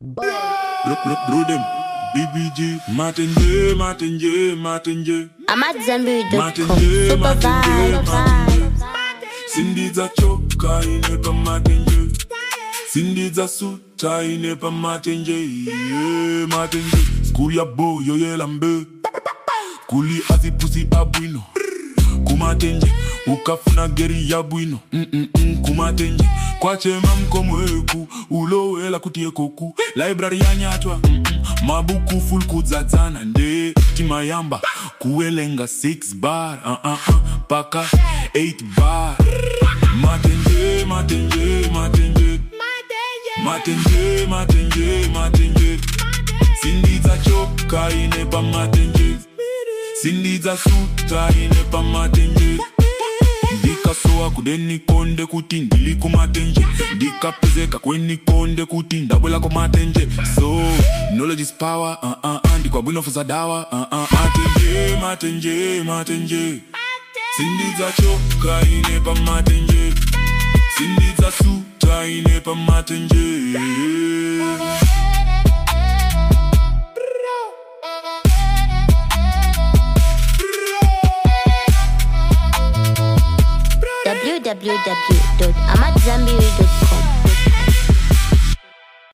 Look through them. BBG, Martin. I'm at Zenbury.com. Martin Super vibe. Cindy za choka inepa Martin J. Cindy za suta inepa Martin J. Martin J. School ya bo yo ye lambe. Kuli azi pussy abuino. Kumatenje, ukafuna geri ya buino. Kumatenje, kwache mamko mweku. Ulo ela kutie koku. Library ya nyatwa. Mabuku full kudzadzana nde. Timayamba, kuelenga 6 bar. Paka 8 bar. Matenje. Cindy za choka inepa Matenje. Cindy za suta inepa Matenje. Dika soa kudeni konde kuti ndili kumatenje. Dika pezeka kweni konde kuti ndabwela kumatenje. So, knowledge is power, ndikwa bwino fuza dawa, Matenje. Cindy za choka inepa Matenje. Cindy za suta inepa Matenje. www.amatzambiri.com